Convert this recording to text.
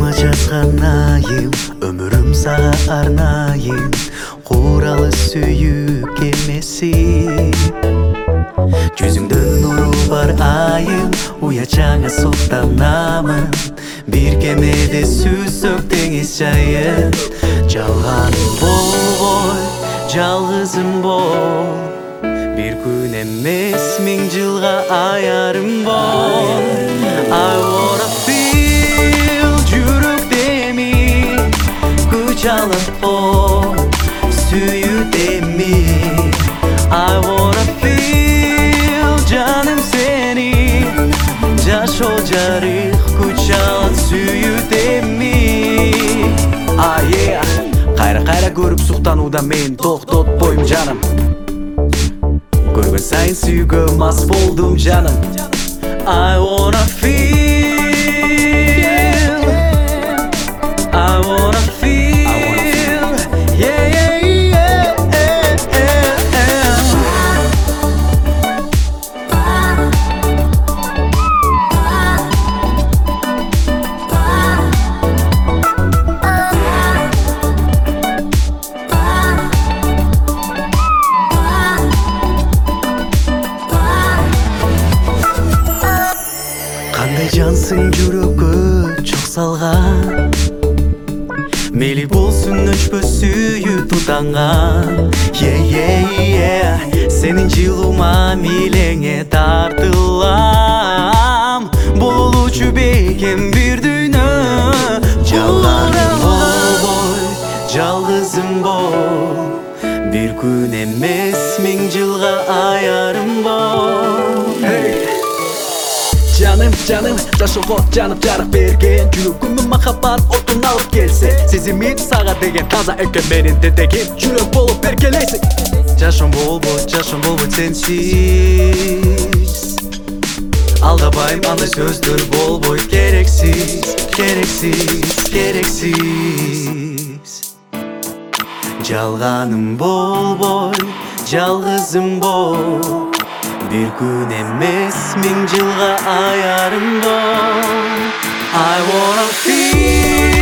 Sanga жазган айым, өмүрүм сага арнайым, куралы сүйүк эмеси. Жүзүңдөн нуру бар айым, уячаңа соктанамын. Бир кемеде сүзсөк деңиз жайын. Жалганым болбой, жалгызым бол. Бир күн эмес, миң жылга аярым бол. I wanna feel жүрөктеми, күч алып бол, сүйүүдеми. I wanna feel жаным сени, жашоо жарык, күч алып сүйүүдеми. Кайра көрүп суктанууда мен токтотпойм жаным. Көргөн сайын сүйгө мас болдум жаным. I wanna feel, I wanna feel, yeah, yeah, yeah, Кандай жансың жүрөгкө чок салган, мейли болсун өчпөс сүйүү тутанган. Сенин жылуума милеңе тартылам, болуучу бекем бир дүйнө. Жалганым болбой, жалгызым бол, бир күн эмес, миң жылга аярым бол. Жаным, жашоого жанып жарык берген, жүрөгүмө махаббат отун алып келсе, сезимим сага деген таза экен менин тетегим, жүрөк болуп беркелейсиң. Жашоом болбойт сенсиз, алдабайм, андай сөздөр болбойт, керексиз. Жалганым болбой, жалгызым бол, бир күн эмес, миң жылга аярым бол. I wanna feel